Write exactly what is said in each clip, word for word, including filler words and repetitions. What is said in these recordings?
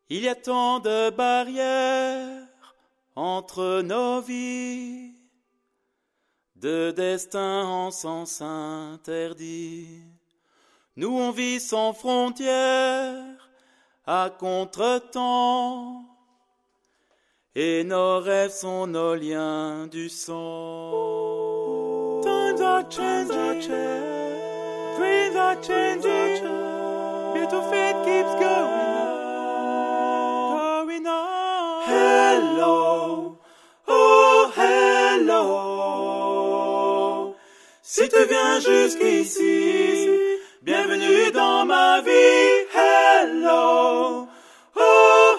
Il y a tant de barrières entre nos vies, de destin en sens interdit. Nous on vit sans frontières, à contre-temps, et nos rêves sont nos liens du sang. Times are changing, dreams are changing, yet our fate keeps going on, going on. Hello, oh hello. Si tu viens jusqu'ici, bienvenue dans ma vie. Hello, oh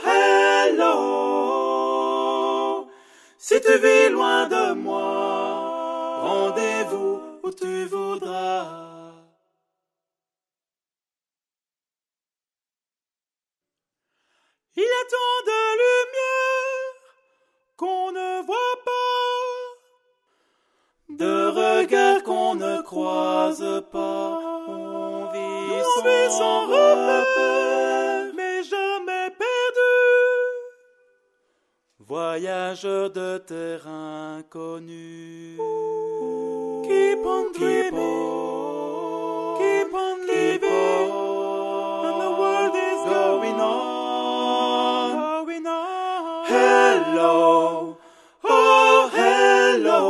hello. Si tu vis loin de moi, rendez-vous où tu voudras. Il y a tant de lumière qu'on ne voit pas, de regards qu'on ne croise pas. On vit on sans, vit sans repère, mais jamais perdu. Voyageurs de terre inconnue. Keep on Keep dreaming, on, keep on keep living, on, and the world is going on. going on. Hello, oh hello.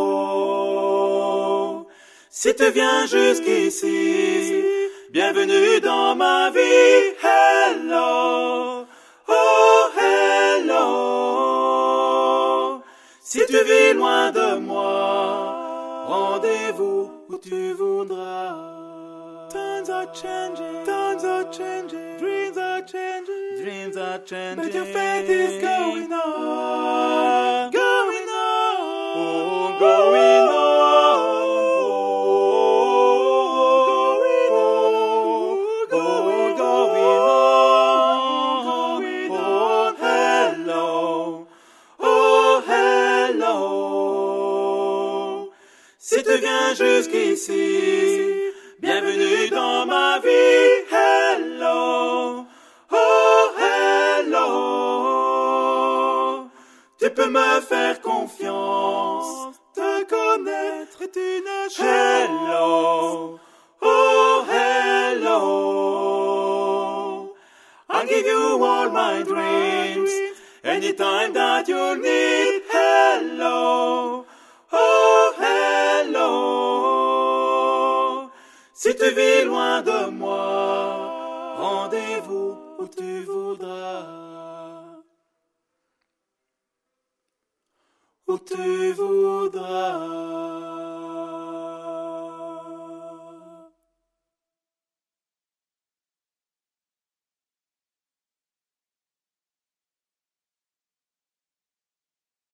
Si tu viens jusqu'ici, bienvenue dans ma vie. Hello, oh hello. Si tu vis loin de moi, rendez-vous où tu voudras. Times are changing, times are changing, dreams are changing, Dreams are changing, but your faith is going on, going on, oh, going on, oh, going on, going on. Hello, oh hello. Si tu viens jusqu'ici, bienvenue dans ma vie. Hello, oh hello. Tu peux me faire confiance, te connaître est une chose. hello, oh hello. I'll give you all my dreams, anytime that you need. Hello, oh hello. Si tu vis loin de moi, rendez-vous où tu voudras. Où tu voudras.